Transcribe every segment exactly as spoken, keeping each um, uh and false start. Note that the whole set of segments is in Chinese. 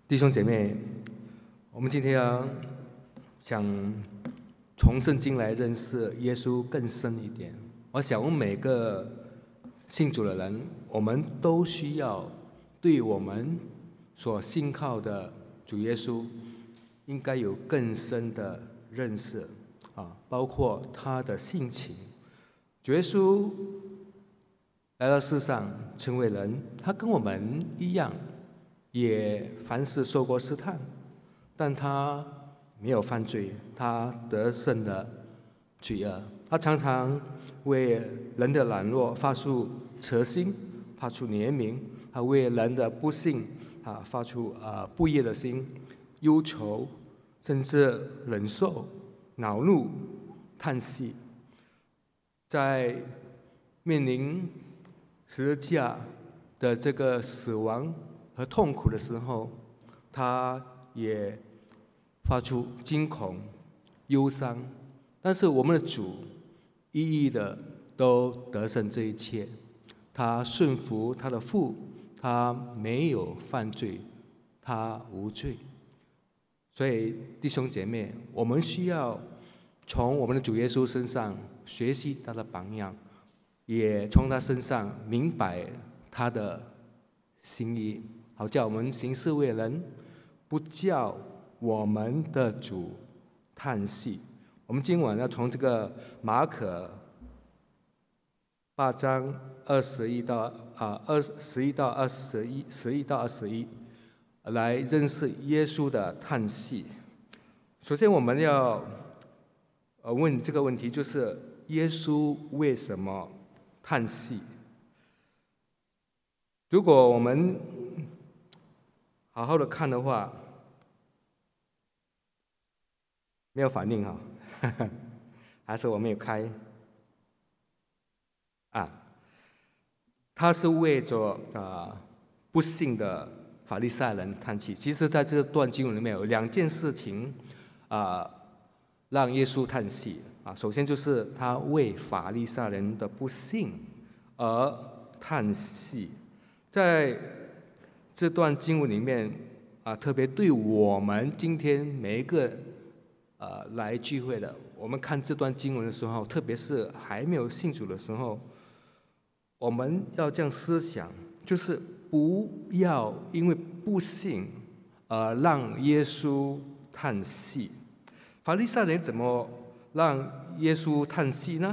弟兄姐妹，我们今天要想从圣经来认识耶稣更深一点。我想我们每个信主的人，我们都需要对我们所信靠的主耶稣应该有更深的认识啊，包括他的性情。主耶稣来到世上成为人，他跟我们一样，也凡事受过试探，但他没有犯罪，他得胜的罪恶。他常常为人的软弱发出慈心，发出怜悯；他为人的不幸啊发出呃不义的心、忧愁，甚至忍受、恼怒、叹息。在面临十字架的这个死亡和痛苦的时候，他也发出惊恐、忧伤。但是我们的主一一的都得胜这一切，他顺服他的父，他没有犯罪，他无罪。所以弟兄姐妹，我们需要从我们的主耶稣身上学习他的榜样，也从他身上明白他的心意，好叫我们行事为人，不叫我们的主叹息。我们今晚要从这个马可八章二十一到啊二十一到二十一十一到二十一来认识耶稣的叹息。首先，我们要呃问这个问题，就是耶稣为什么叹息？如果我们好好的看的话，没有反应哈，还是我没有开啊？他是为着啊、呃、不幸的法利赛人叹气。其实，在这段经文里面有两件事情啊、呃，让耶稣叹息啊。首先就是他为法利赛人的不幸而叹息。在这段经文里面啊，特别对我们今天每一个呃来聚会的，我们看这段经文的时候，特别是还没有信主的时候，我们要这样思想，就是不要因为不信而让耶稣叹息。法利赛人怎么让耶稣叹息呢？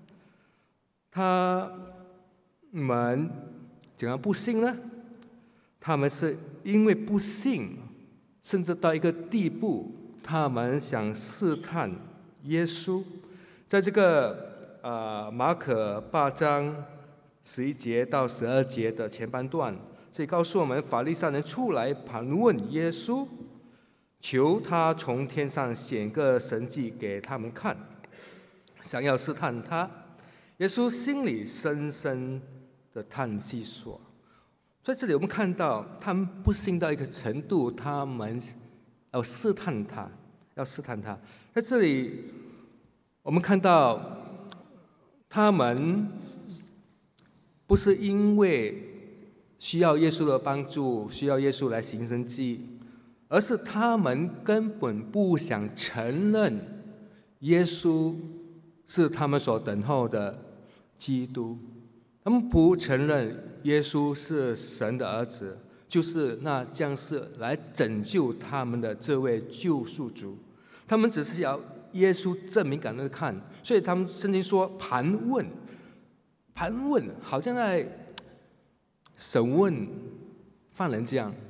他们怎样不信呢？他们是因为不信，甚至到一个地步，他们想试探耶稣。在这个呃马可八章十一节到十二节的前半段，这里告诉我们，法利赛人出来盘问耶稣，求他从天上显个神迹给他们看，想要试探他。耶稣心里深深的叹息说，在这里我们看到他们不信到一个程度，他们要试探他，要试探他。在这里我们看到他们不是因为需要耶稣的帮助，需要耶稣来行神迹，而是他们根本不想承认耶稣是他们所等候的基督。他们不承认耶稣是神的儿子，就是那将是来拯救他们的这位救赎主。他们只是要耶稣证明给他们看，所以他们圣经说盘问，盘问好像在审问犯人这样，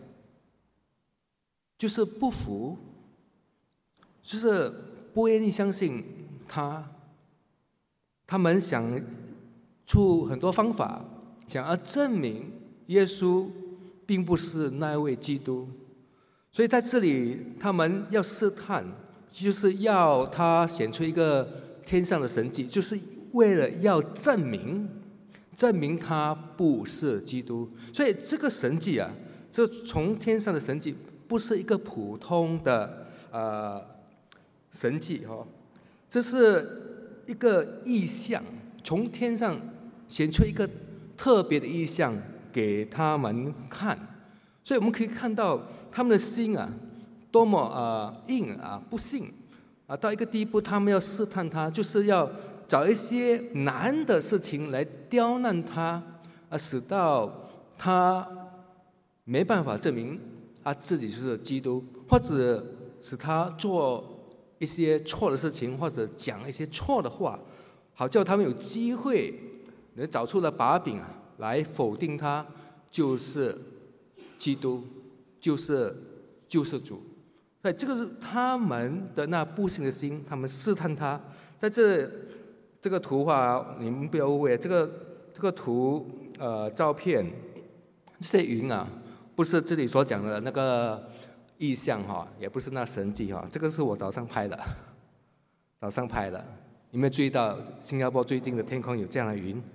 就是不服，就是不愿意相信他。他们想出很多方法，想要证明耶稣并不是那位基督。所以在这里他们要试探，就是要他显出一个天上的神迹，就是为了要证明证明他不是基督。所以这个神迹啊，这从天上的神迹不是一个普通的呃神迹哦，这是一个异象，从天上显出一个特别的异象给他们看。所以我们可以看到他们的心啊，多么呃硬啊，不信啊，到一个地步，他们要试探他，就是要找一些难的事情来刁难他，啊，使到他没办法证明他自己就是基督，或者使他做一些错的事情，或者讲一些错的话，好叫他们有机会能找出了把柄啊，来否定他就是基督，就是救世主。所以这个是他们的那不信的心，他们试探他。在这这个图画，你们不要误会，这个这个图呃照片，这些云啊，不是这里所讲的那个意象哈，也不是那神迹哈，这个是我早上拍的，早上拍的。有没有注意到新加坡最近的天空有这样的云？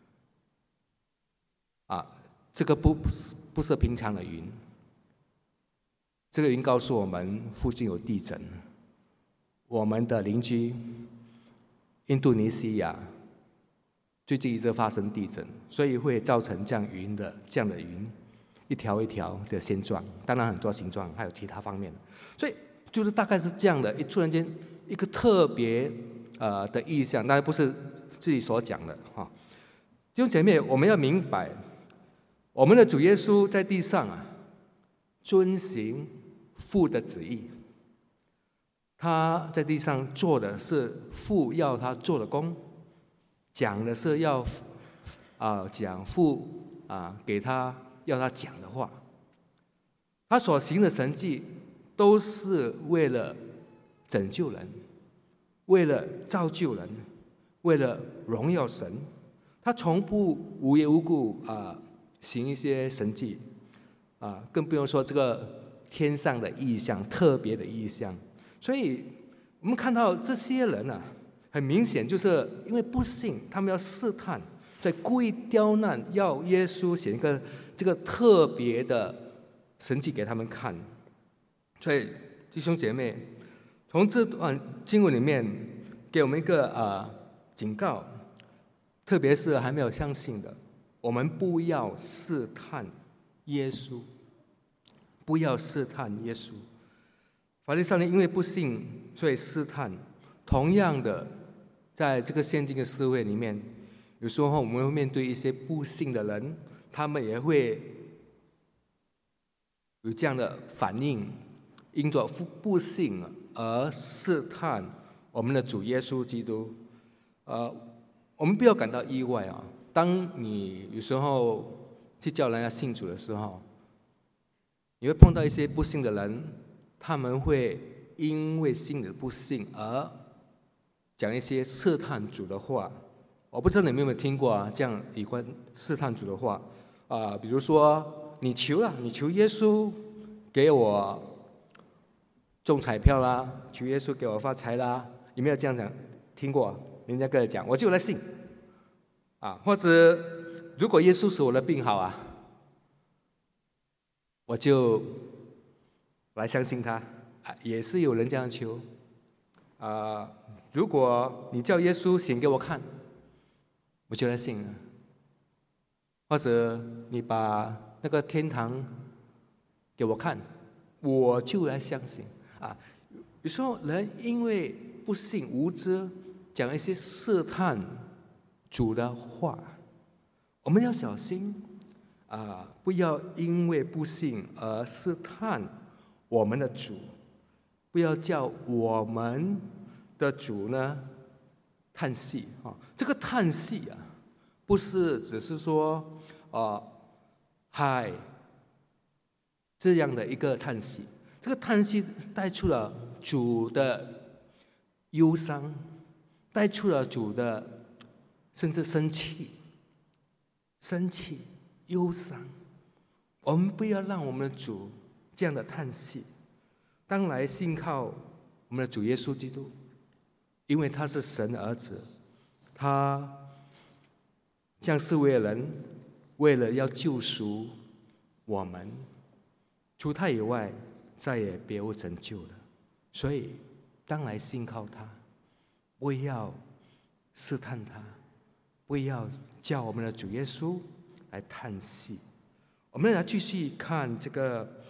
啊，这个不不是平常的云。这个云告诉我们附近有地震，我们的邻居印度尼西亚最近一直发生地震，所以会造成这样云的这样的云一条一条的现状，当然很多形状还有其他方面，所以就是大概是这样的，一突然间一个特别呃的意象，当然不是自己所讲的哈。弟兄姐妹，我们要明白，我们的主耶稣在地上啊，遵行父的旨意，他在地上做的是父要他做的工，讲的是要啊、呃、讲父啊、呃、给他要他讲的话，他所行的神迹都是为了拯救人，为了造就人，为了荣耀神。他从不无缘无故啊、呃、行一些神迹啊、呃，更不用说这个天上的异象，特别的异象。所以我们看到这些人啊，很明显就是因为不信，他们要试探，所以故意刁难，要耶稣显一个这个特别的神迹给他们看。所以弟兄姐妹，从这段经文里面给我们一个呃警告，特别是还没有相信的，我们不要试探耶稣，不要试探耶稣。法利赛人因为不信，所以试探。同样的，在这个现今的社会里面，有时候我们会面对一些不信的人，他们也会有这样的反应，因着不信而试探我们的主耶稣基督。呃，我们不要感到意外啊！当你有时候去叫人家信主的时候，你会碰到一些不信的人，他们会因为信的不信而讲一些试探主的话。我不知道你们有没有听过啊？这样有关试探主的话啊、呃，比如说你求了，你求耶稣给我中彩票啦，求耶稣给我发财啦，有没有这样讲？听过？人家跟你讲，我就来信啊，或者如果耶稣使我的病好啊，我就来相信他啊，也是有人这样求啊。如果你叫耶稣显给我看，我就来信了。或者你把那个天堂给我看，我就来相信啊。有时候人因为不信无知，讲一些试探主的话，我们要小心啊，不要因为不信而试探我们的主，不要叫我们的主呢叹息啊。这个叹息啊，不是只是说啊嗨这样的一个叹息，这个叹息带出了主的忧伤，带出了主的甚至生气、生气、忧伤。我们不要让我们的主这样的叹息，当来信靠我们的主耶稣基督，因为他是神的儿子，他降世为人，为了要救赎我们，除他以外再也别无拯救了。所以当来信靠他，不要试探他，不要叫我们的主耶稣来叹息。我们来继续看这个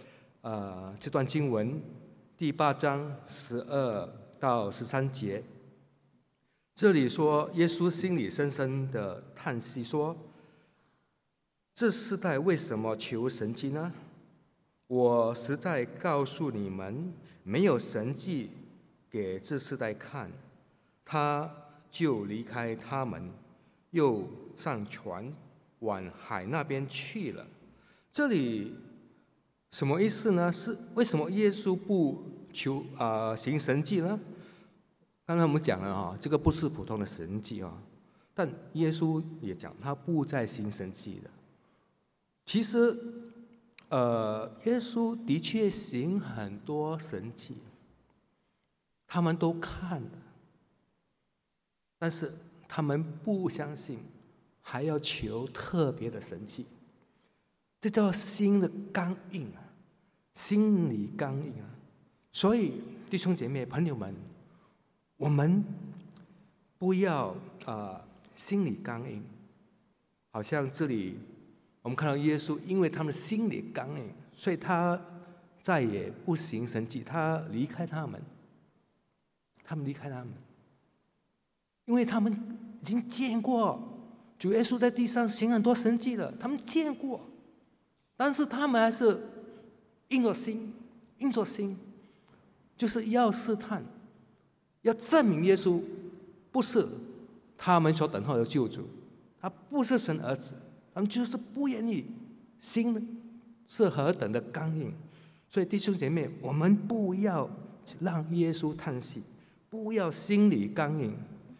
呃这段经文第八章十二到十三节，这里说耶稣心里深深的叹息说：“这世代为什么求神迹呢？我实在告诉你们，没有神迹给这世代看，他就离开他们，又上船往海那边去了。”这里什么意思呢？是为什么耶稣不求啊、呃、行神迹呢？刚才我们讲了哈，这个不是普通的神迹啊，但耶稣也讲他不再行神迹的。其实，呃，耶稣的确行很多神迹，他们都看了，但是他们不相信，还要求特别的神迹，这叫心的刚硬啊，心理刚硬啊。所以弟兄姐妹朋友们，我们不要啊、呃、心理刚硬，好像这里我们看到耶稣，因为他们心里刚硬，所以他再也不行神迹，他离开他们，他们离开他们，因为他们已经见过主耶稣在地上行很多神迹了，他们见过，但是他们还是硬着心，硬着心，就是要试探，要证明耶稣不是他们所等候的救主，他不是神儿子，他们就是不愿意，心是何等的刚硬。所以弟兄姐妹，我们不要让耶稣叹息，不要心里刚硬。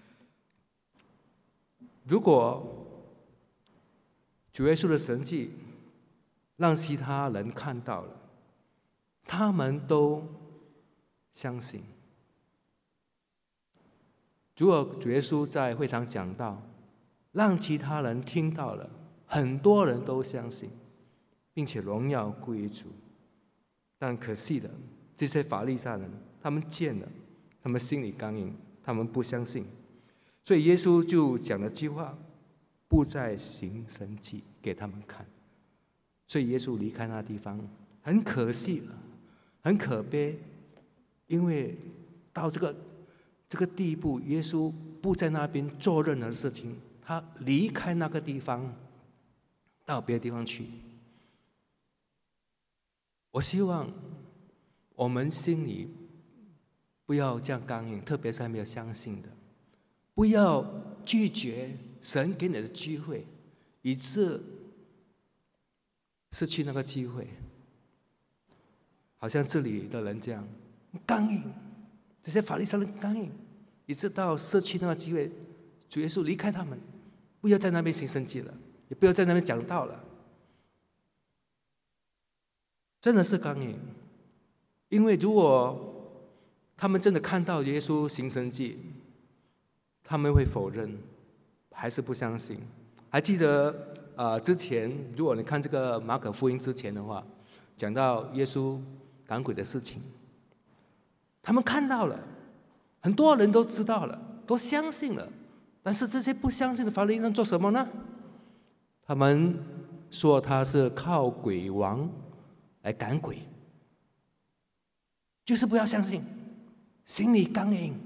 如果主耶稣的神迹让其他人看到了，他们都相信。如果主耶稣在会堂讲道，让其他人听到了，很多人都相信，并且荣耀归于主。但可惜的，这些法利赛人，他们见了，他们心里刚硬，他们不相信，所以耶稣就讲了句话：不再行神迹给他们看。所以耶稣离开那地方，很可惜，很可悲，因为到这个这个地步，耶稣不在那边做任何事情，他离开那个地方，到别的地方去。我希望我们心里不要这样刚硬，特别是还没有相信的，不要拒绝神给你的机会，以致失去那个机会。好像这里的人这样刚硬，这些法利赛人刚硬，以致到失去那个机会，主耶稣离开他们，不要在那边行神迹了，也不要在那边讲道了。真的是刚硬，因为如果他们真的看到耶稣行神迹，他们会否认，还是不相信。还记得呃，之前如果你看这个马可福音之前的话，讲到耶稣赶鬼的事情，他们看到了，很多人都知道了，都相信了，但是这些不相信的法利赛人做什么呢？他们说他是靠鬼王来赶鬼，就是不要相信，心里刚硬。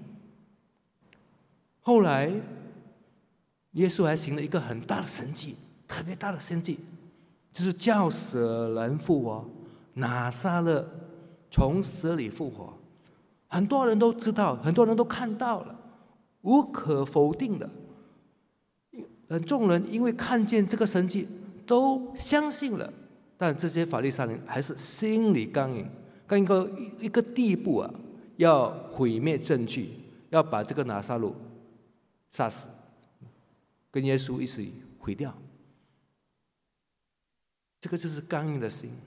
后来耶稣还行了一个很大的神迹，特别大的神迹，就是叫死人复活，拿撒勒从死里复活。很多人都知道，很多人都看到了，无可否定的。众人因为看见这个神迹，都相信了。但这些法利赛人还是心里刚硬，刚硬到一个地步啊，要毁灭证据，要把这个拿撒勒杀死，跟耶稣一起毁掉。这个就是刚硬的心。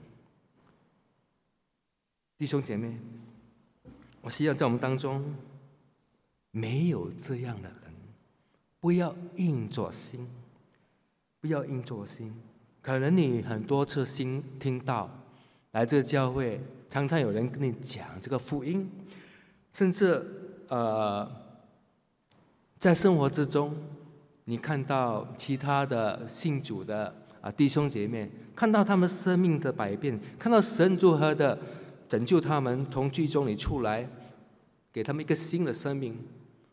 弟兄姐妹，我希望在我们当中没有这样的人，不要硬着心，不要硬着心。可能你很多次新听到来这个教会，常常有人跟你讲这个福音，甚至呃，在生活之中，你看到其他的信主的啊弟兄姐妹，看到他们生命的改变，看到神如何的拯救他们，从剧中里出来，给他们一个新的生命。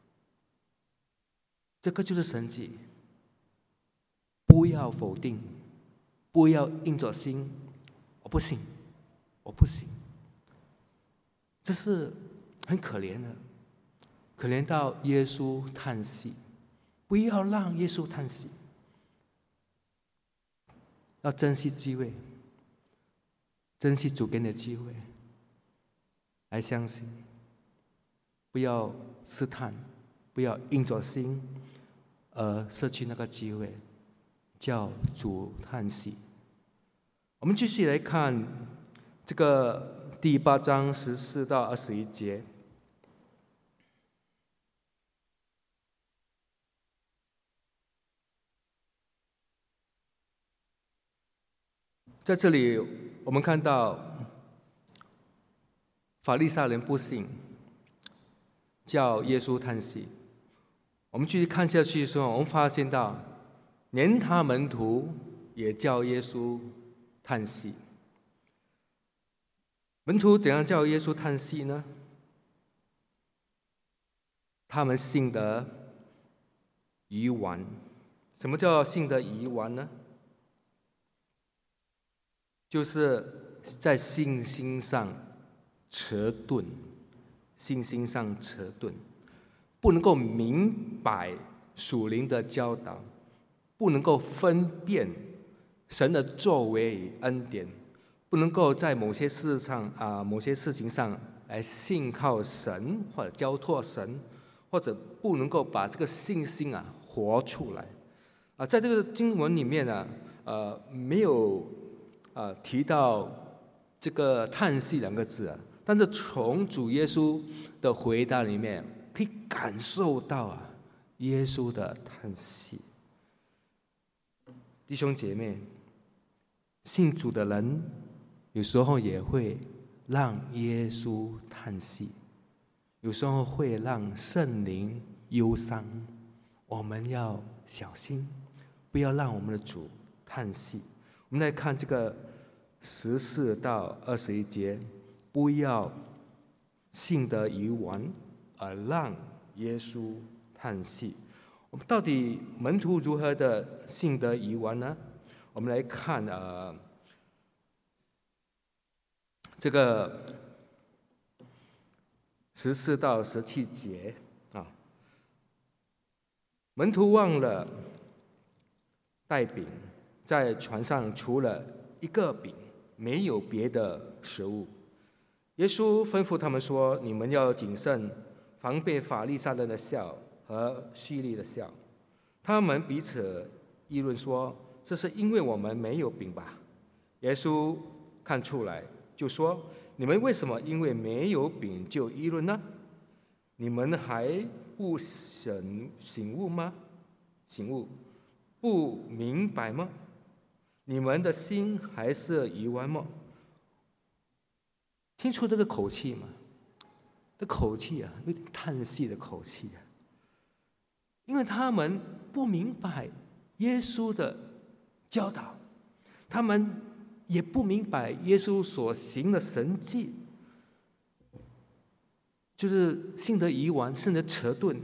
这个就是神迹。不要否定，不要硬着心，我不信，我不信。这是很可怜的，可怜到耶稣叹息。不要让耶稣叹息，要珍惜机会，珍惜主给你的机会，来相信，不要试探，不要硬着心，而失去那个机会，叫主叹息。我们继续来看这个第八章十四到二十一节。在这里，我们看到法利赛人不信，叫耶稣叹息。我们继续看下去的时候，我们发现到，连他门徒也叫耶稣叹息。门徒怎样叫耶稣叹息呢？他们信得愚顽。什么叫信得愚顽呢？就是在信心上迟钝，信心上迟钝，不能够明白属灵的教导，不能够分辨神的作为与恩典，不能够在某些事上啊、呃、某些事情上来信靠神或者交托神，或者不能够把这个信心啊活出来啊、呃。在这个经文里面呢，呃，没有啊、呃、提到这个叹息两个字啊，但是从主耶稣的回答里面可以感受到啊耶稣的叹息。弟兄姐妹，信主的人有时候也会让耶稣叹息，有时候会让圣灵忧伤。我们要小心，不要让我们的主叹息。我们来看这个十四到二十一节，不要信得愚顽，而让耶稣叹息。我们到底门徒如何的信得愚顽呢？我们来看呃这个十四到十七节啊，门徒忘了带饼，在船上除了一个饼，没有别的食物。耶稣吩咐他们说：“你们要谨慎，防备法利赛人的笑和虚利的笑。”他们彼此议论说：“这是因为我们没有饼吧？”耶稣看出来，就说：“你们为什么因为没有饼就议论呢？你们还不醒醒悟吗？醒悟不明白吗？你们的心还是愚顽吗？”听出这个口气吗？这口气啊，有点叹息的口气啊。因为他们不明白耶稣的教导，他们也不明白耶稣所行的神迹，就是信得愚顽，信得迟钝。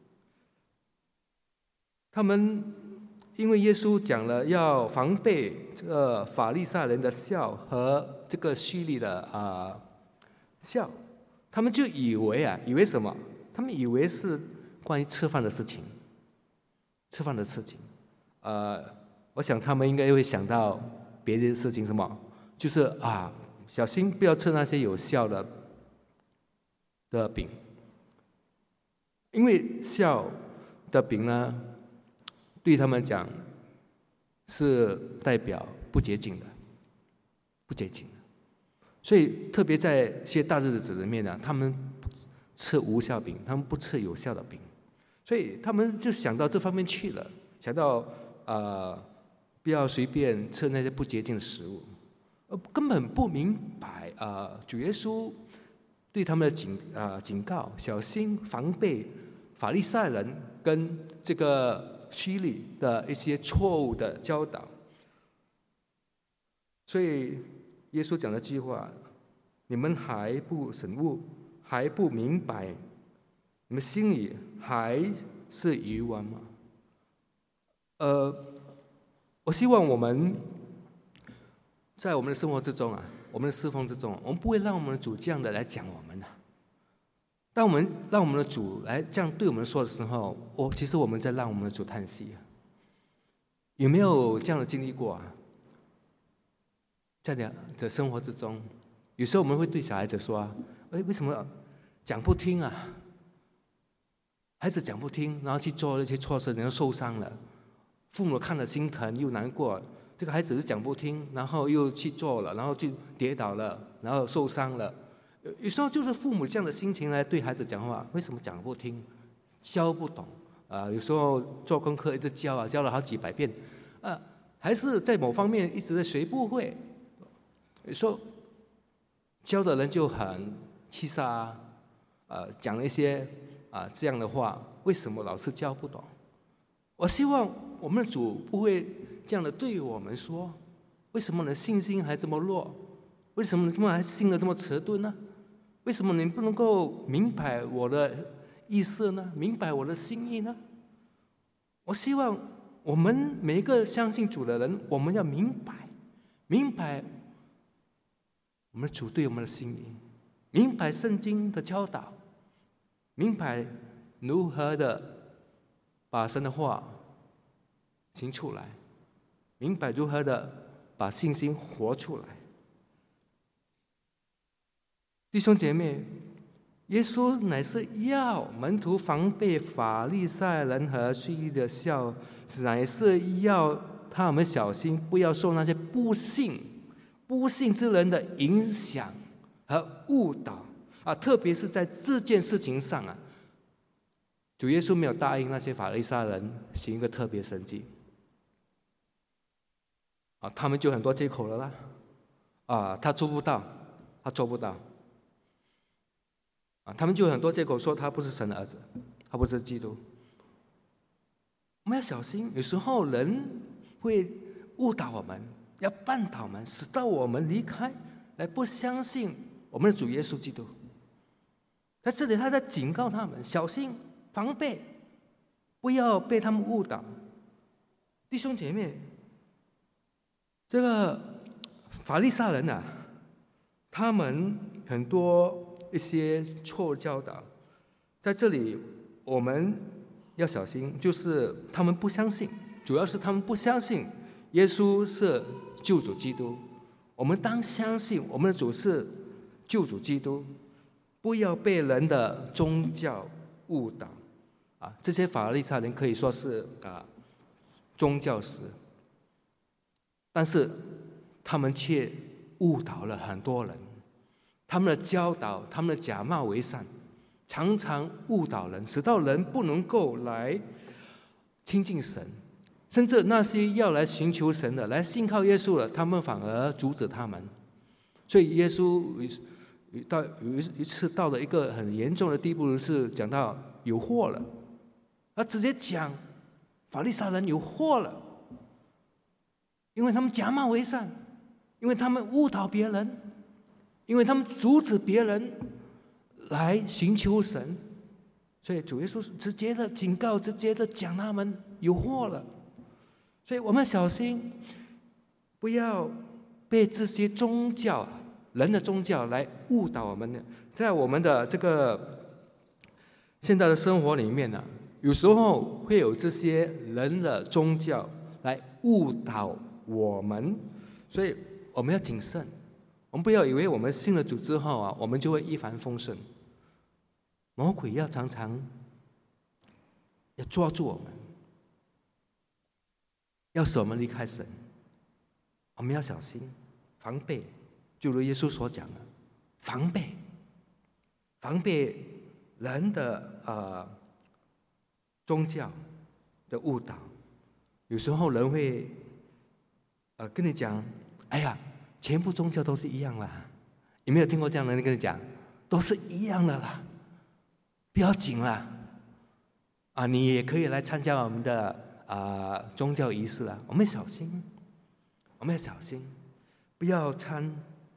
他们因为耶稣讲了要防备这个法利赛人的笑和这个虚利的啊、呃、笑，他们就以为啊，以为什么？他们以为是关于吃饭的事情，吃饭的事情。呃，我想他们应该会想到别的事情，什么？就是啊，小心不要吃那些有效的的饼，因为效的饼呢，对他们讲是代表不洁净的，不洁净的。所以特别在些大日子里面呢，他们吃无效饼，他们不吃有效的饼，所以他们就想到这方面去了，想到呃不要随便吃那些不洁净的食物，呃根本不明白啊、呃、主耶稣对他们的警啊、呃、警告，小心防备法利赛人跟这个虚利的一些错误的教导。 所以耶稣讲的句话，你们还不醒悟，还不明白，你们心里还是疑问吗？呃，我希望我们在我们的生活之中啊，我们的侍奉之中，我们不会让我们的主这样的来讲我们啊。当我们让我们的主来这样对我们说的时候，我其实我们在让我们的主叹息啊。有没有这样的经历过啊？在你的生活之中，有时候我们会对小孩子说啊：“哎，为什么讲不听啊？孩子讲不听，然后去做那些错事，然后受伤了，父母看了心疼又难过。这个孩子是讲不听，然后又去做了，然后就跌倒了，然后受伤了。有时候就是父母这样的心情来对孩子讲话，为什么讲不听，教不懂啊？有时候做功课一直教啊，教了好几百遍，啊，还是在某方面一直在学不会。有时候教的人就很气煞啊，呃，讲了一些啊这样的话，为什么老是教不懂？我希望我们的主不会这样的对我们说：为什么你的信心还这么弱？为什么你们还信得这么迟钝呢？为什么你不能够明白我的意思呢？明白我的心意呢？我希望我们每一个相信主的人，我们要明白，明白我们的主对我们的心意，明白圣经的教导，明白如何的把神的话行出来，明白如何的把信心活出来。弟兄姐妹，耶稣乃是要门徒防备法利赛人和税吏的笑，乃是要他们小心，不要受那些不信、不信之人的影响和误导啊！特别是在这件事情上啊，主耶稣没有答应那些法利赛人行一个特别神迹啊，他们就很多借口了啦啊，他做不到，他做不到。他们就有很多借口说他不是神的儿子，他不是基督。我们要小心，有时候人会误导我们，要绊倒我们，使到我们离开，来不相信我们的主耶稣基督。在这里，他在警告他们小心防备，不要被他们误导。弟兄姐妹，这个法利赛人啊，他们很多一些错教导，在这里我们要小心，就是他们不相信，主要是他们不相信耶稣是救主基督。我们当相信我们的主是救主基督，不要被人的宗教误导啊！这些法利赛人可以说是啊宗教师，但是他们却误导了很多人。他们的教导，他们的假冒为善，常常误导人，使到人不能够来亲近神，甚至那些要来寻求神的、来信靠耶稣的，他们反而阻止他们。所以耶稣到有一次到了一个很严重的地步，是讲到有祸了，他直接讲法利赛人有祸了，因为他们假冒为善，因为他们误导别人，因为他们阻止别人来寻求神，所以主耶稣直接的警告，直接的讲他们有祸了。所以我们小心，不要被这些宗教、人的宗教来误导我们。在我们的这个现在的生活里面呢、啊，有时候会有这些人的宗教来误导我们，所以我们要谨慎。我们不要以为我们信了主之后啊，我们就会一帆风顺。魔鬼要常常要抓住我们，要使我们离开神。我们要小心防备，就如耶稣所讲的，防备，防备人的呃宗教的误导。有时候人会呃跟你讲，哎呀，全部宗教都是一样啦。有没有听过这样的人跟你讲，都是一样的啦，不要紧啦，啊，你也可以来参加我们的啊、呃、宗教仪式啦。我们小心，我们要小心， 不要参，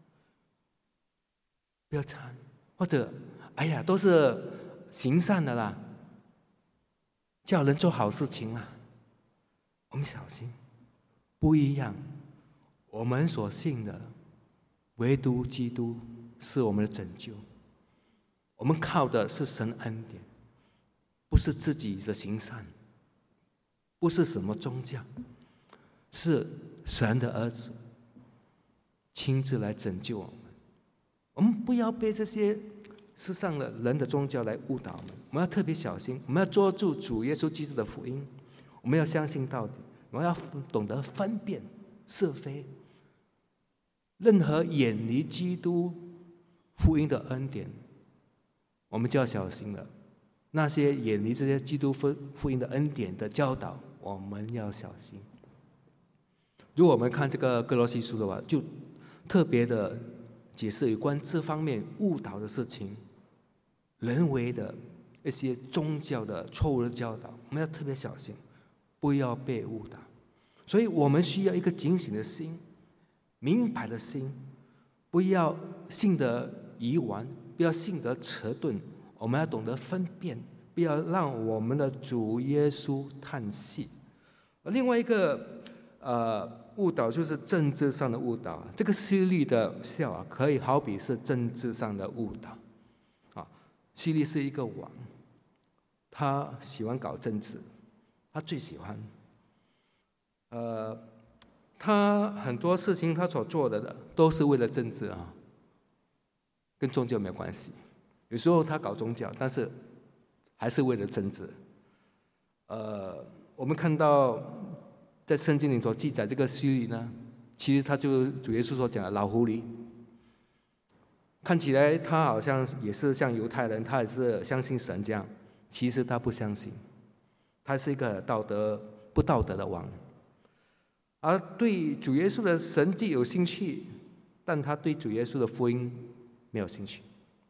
不要参，或者哎呀，都是行善的啦，叫人做好事情啦。我们小心，不一样。我们所信的，唯独基督是我们的拯救。我们靠的是神恩典，不是自己的行善，不是什么宗教，是神的儿子亲自来拯救我们。我们不要被这些世上的人的宗教来误导我们，我们要特别小心。我们要捉住主耶稣基督的福音，我们要相信到底，我们要懂得分辨是非。任何远离基督福音的恩典，我们就要小心了。那些远离这些基督福音的恩典的教导，我们要小心。如果我们看这个歌罗西书的话，就特别的解释有关这方面误导的事情，人为的一些宗教的错误的教导，我们要特别小心，不要被误导。所以我们需要一个警醒的心，明白的心，不要信得疑顽，不要信得迟钝。我们要懂得分辨，不要让我们的主耶稣叹息。另外一个呃误导就是政治上的误导，这个希律的笑啊，可以好比是政治上的误导啊。希律是一个王，他喜欢搞政治，他最喜欢。呃，他很多事情他所做的都是为了政治啊，跟宗教没有关系。有时候他搞宗教，但是还是为了政治。呃，我们看到在圣经里所记载这个希律呢，其实他就是主耶稣所讲的老狐狸。看起来他好像也是像犹太人，他也是相信神这样，其实他不相信，他是一个道德不道德的王。而对主耶稣的神迹有兴趣，但他对主耶稣的福音没有兴趣。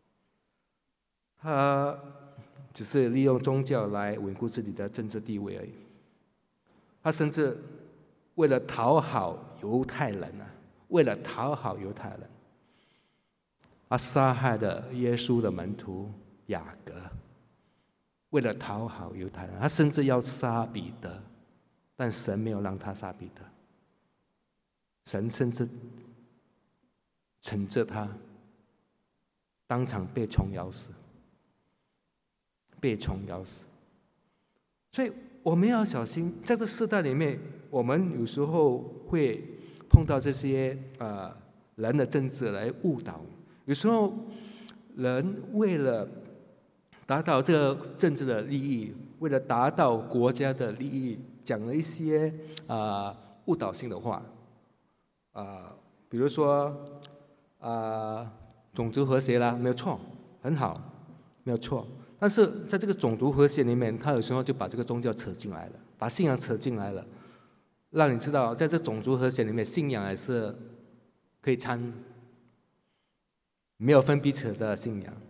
他只是利用宗教来稳固自己的政治地位而已。他甚至为了讨好犹太人啊，为了讨好犹太人，他杀害了耶稣的门徒雅各。为了讨好犹太人，他甚至要杀彼得，但神没有让他杀彼得。神甚至惩治他，当场被虫咬死。被虫咬死。所以我们要小心，在这世代里面，我们有时候会碰到这些呃人的政治来误导。有时候人为了达到这个政治的利益，为了达到国家的利益，讲了一些啊、呃、误导性的话啊、呃，比如说啊、呃、种族和谐啦，没有错，很好，没有错。但是在这个种族和谐里面，他有时候就把这个宗教扯进来了，把信仰扯进来了，让你知道，在这种族和谐里面，信仰还是可以掺，没有分彼此的信仰。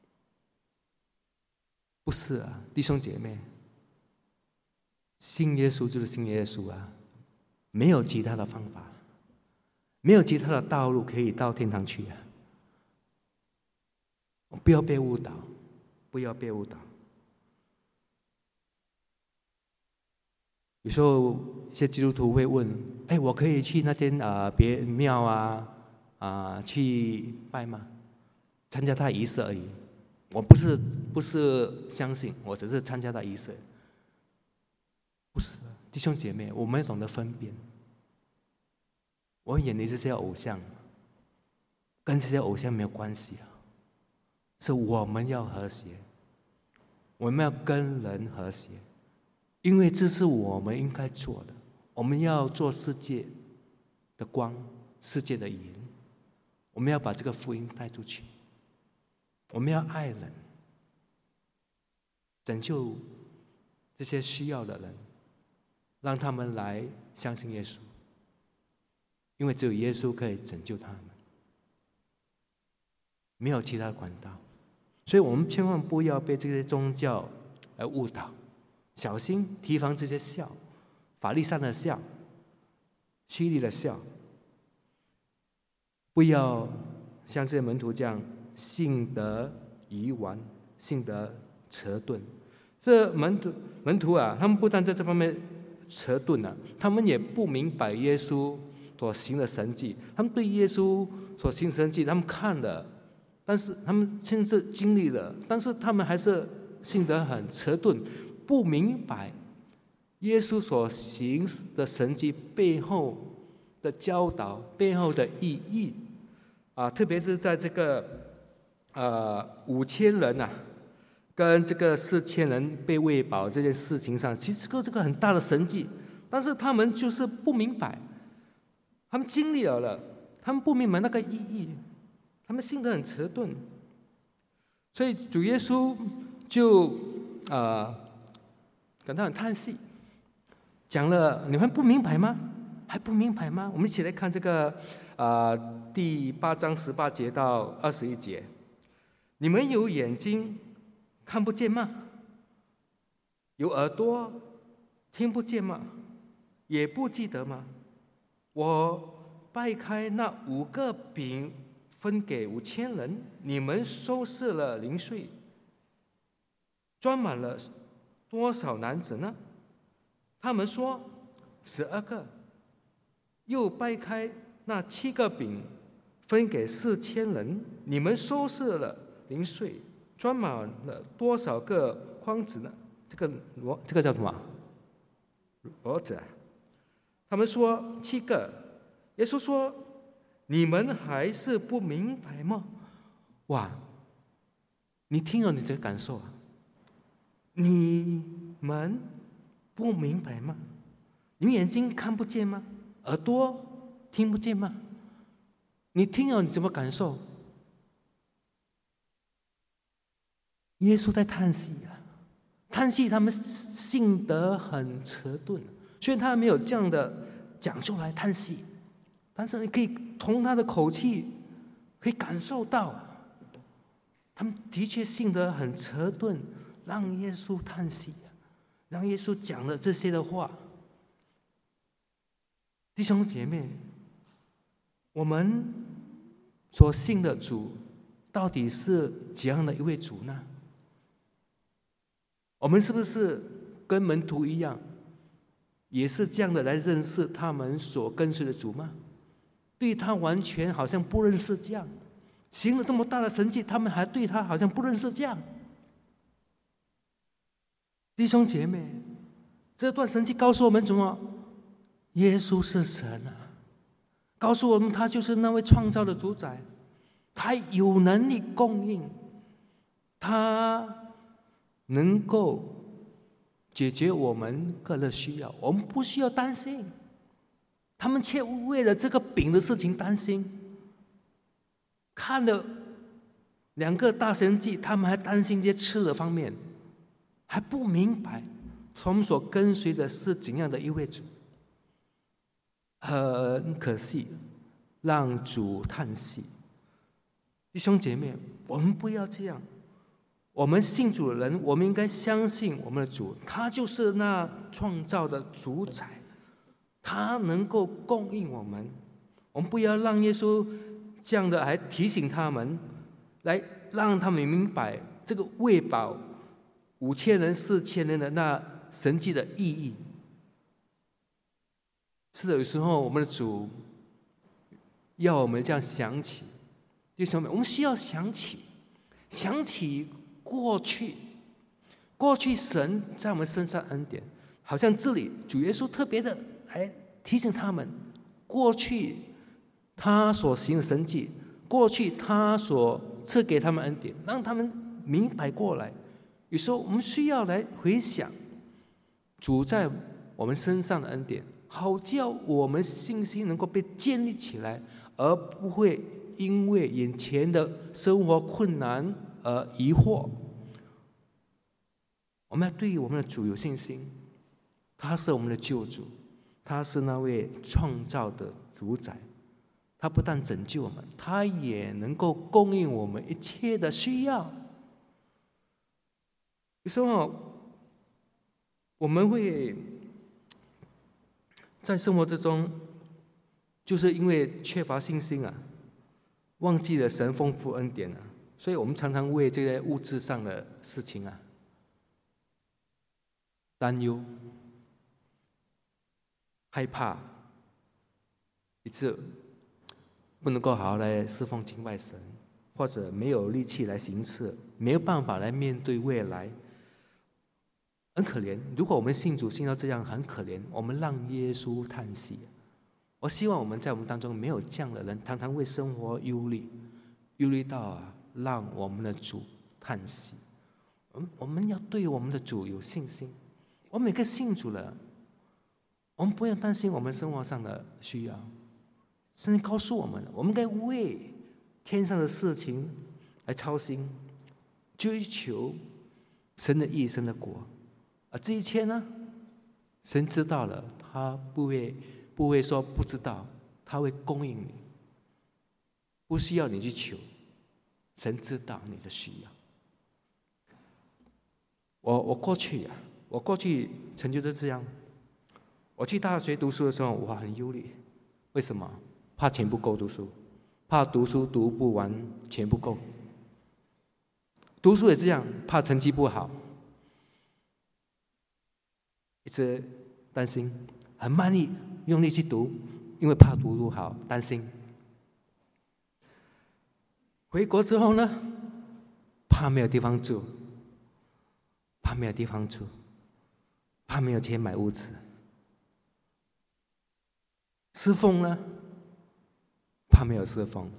不是啊，弟兄姐妹，信耶稣就是信耶稣啊，没有其他的方法，没有其他的道路可以到天堂去啊！不要被误导。不要被误导。有时候一些基督徒会问：“哎，我可以去那间啊、呃、别庙啊啊、呃、去拜吗？参加他仪式而已。我不是不是相信，我只是参加他仪式。不是，弟兄姐妹，我们要懂得分辨。我们眼里这些偶像，跟这些偶像没有关系啊。”是我们要和谐，我们要跟人和谐，因为这是我们应该做的。我们要做世界的光，世界的盐，我们要把这个福音带出去。我们要爱人，拯救这些需要的人，让他们来相信耶稣，因为只有耶稣可以拯救他们，没有其他的管道。所以我们千万不要被这些宗教而误导，小心提防这些笑，法利赛的笑，虚伪的笑。 不要像这些门徒这样信得愚顽，信得迟钝。这门徒门徒啊，他们不但在这方面迟钝了，他们也不明白耶稣所行的神迹。他们对耶稣所行的神迹，他们看了，但是他们甚至经历了，但是他们还是信得很迟钝，不明白耶稣所行的神迹背后的教导、背后的意义啊，特别是在这个呃五千人啊，跟这个四千人被喂饱这件事情上，其实这个这个很大的神迹，但是他们就是不明白，他们经历了了，他们不明白那个意义，他们信得很迟钝，所以主耶稣就呃感到很叹息，讲了你们不明白吗？还不明白吗？我们一起来看这个呃第八章十八节到二十一节，你们有眼睛看不见吗？有耳朵听不见吗？也不记得吗？我掰开那五个饼分给五千人，你们收拾了零碎，装满了多少篮子呢？他们说十二个。又掰开那七个饼分给四千人，你们收拾了零碎，装满了多少个筐子呢？这个罗这个叫什么？骡子。他们说七个。耶稣说：“你们还是不明白吗？”哇！你听了你这个感受啊？你们不明白吗？你们眼睛看不见吗？耳朵听不见吗？你听了你怎么感受？耶稣在叹息啊，叹息他们信得很迟钝。虽然他没有这样的讲出来叹息，但是你可以从他的口气可以感受到，他们的确信得很迟钝，让耶稣叹息，让耶稣讲了这些的话。弟兄姐妹，我们所信的主到底是怎样的一位主呢？我们是不是跟门徒一样，也是这样的来认识他们所跟随的主吗？对他完全好像不认识这样，行了这么大的神迹，他们还对他好像不认识这样。弟兄姐妹，这段神迹告诉我们什么？耶稣是神啊，告诉我们他就是那位创造的主宰，他有能力供应，他能够解决我们个人需要，我们不需要担心。他们却为了这个饼的事情担心，看了两个大神迹，他们还担心这些吃的方面，还不明白我们所跟随的是怎样的一位主。很可惜，让主叹息。弟兄姐妹，我们不要这样。我们信主的人，我们应该相信我们的主，他就是那创造的主宰，他能够供应我们。我们不要让耶稣这样的还提醒他们，来让他们明白这个喂饱五千人、四千人的那神迹的意义。是的，有时候我们的主要我们这样想起，弟兄们，我们需要想起，想起过去，过去神在我们身上恩典，好像这里主耶稣特别的来提醒他们，过去他所行的神迹，过去他所赐给他们恩典，让他们明白过来。有时候我们需要来回想主在我们身上的恩典，好叫我们信心能够被建立起来，而不会因为眼前的生活困难而疑惑。我们要对我们的主有信心，他是我们的救主，他是那位创造的主宰，他不但拯救我们，他也能够供应我们一切的需要。有时候我们会在生活之中，就是因为缺乏信心啊， 忘记了神丰富恩典了，所以我们常常为这些物质上的事情啊担忧、害怕，以致不能够好好来侍奉敬拜神，或者没有力气来行事，没有办法来面对未来，很可怜。如果我们信主信到这样，很可怜，我们让耶稣叹息。我希望我们在我们当中没有这样的人，常常为生活忧虑，忧虑到啊，让我们的主叹息。我们要对我们的主有信心。我们每个信主了，我们不要担心我们生活上的需要。圣经告诉我们，我们该为天上的事情来操心，追求神的义、神的国。而这一切呢，神知道了，他不会不会说不知道，他会供应你，不需要你去求，神知道你的需要。我我过去啊，我过去成就是这样。我去大学读书的时候，我很忧虑，为什么？怕钱不够读书，怕读书读不完，钱不够。读书也这样，怕成绩不好，一直担心，很卖力用力去读，因为怕读不好，担心。回国之后呢，怕没有地方住，怕没有地方住，怕没有钱买屋子。侍奉呢，怕没有侍奉，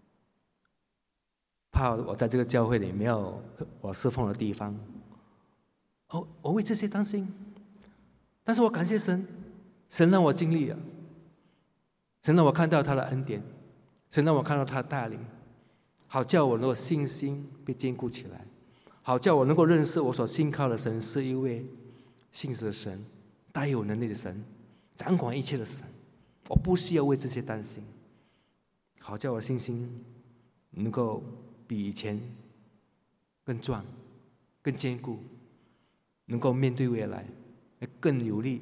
怕我在这个教会里没有我侍奉的地方。哦，我为这些担心，但是我感谢神，神让我经历了，神让我看到他的恩典，神让我看到他的带领，好叫我能够信心被坚固起来，好叫我能够认识我所信靠的神是一位信实的神，大有能力的神，掌管一切的神。我不需要为这些担心，好叫我信心能够比以前更壮、更坚固，能够面对未来更有力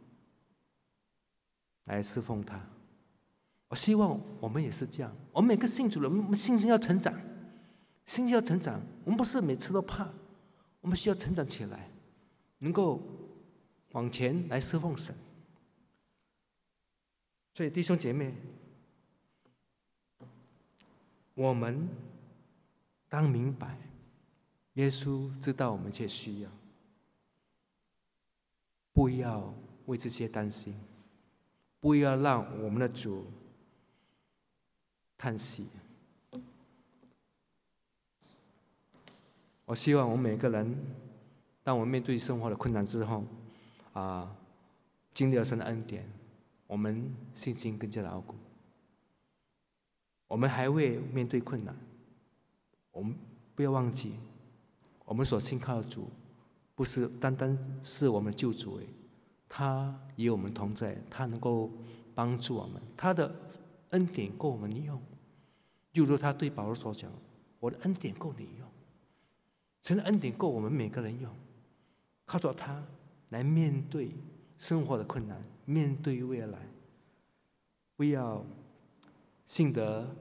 来侍奉他。我希望我们也是这样，我们每个信主的人，我们信心要成长，信心要成长。我们不是每次都怕，我们需要成长起来，能够往前来侍奉神。所以弟兄姐妹，我们当明白，耶稣知道我们这些需要，不要为这些担心，不要让我们的主叹息。我希望我们每个人，当我们面对生活的困难之后，啊，经历了神的恩典，我们信心更加牢固。我们还会面对困难，我们不要忘记，我们所信靠的主，不是单单是我们的救主，他与我们同在，他能够帮助我们，他的恩典够我们用。就如他对保罗所讲：“我的恩典够你用。”神的恩典够我们每个人用，靠着他来面对生活的困难，面对未来。不要信得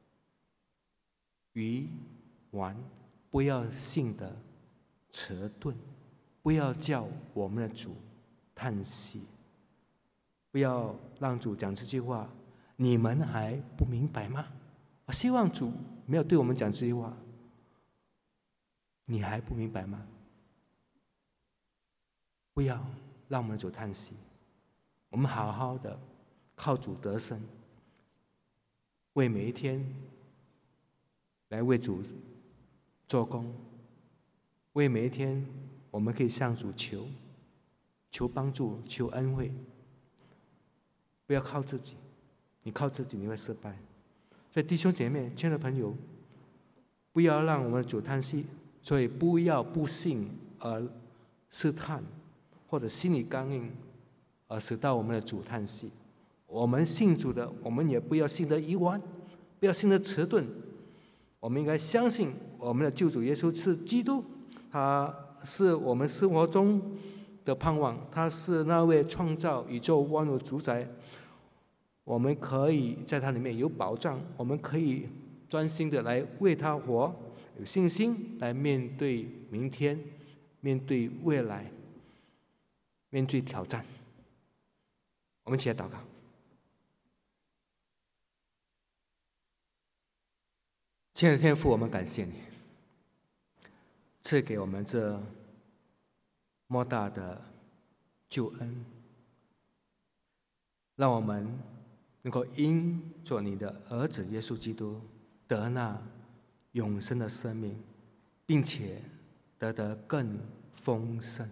愚顽，不要信得迟钝，不要叫我们的主叹息，不要让主讲这句话：“你们还不明白吗？”我希望主没有对我们讲这句话：“你还不明白吗？”不要让我们的主叹息，我们好好的靠主得胜，为每一天来为主做工，为每一天我们可以向主求求帮助，求恩惠。不要靠自己，你靠自己你会失败。所以弟兄姐妹，亲爱的朋友，不要让我们的主叹息，所以不要不信而试探，或者心里刚硬而使到我们的主叹息。我们信主的，我们也不要信得愚顽，不要信得迟钝。我们应该相信我们的救主耶稣是基督，他是我们生活中的盼望，他是那位创造宇宙万物主宰。我们可以在他里面有保障，我们可以专心的来为他活，有信心来面对明天，面对未来，面对挑战。我们一起来祷告。亲爱的天父，我们感谢你赐给我们这莫大的救恩，让我们能够因做你的儿子耶稣基督得那永生的生命，并且得得更丰盛。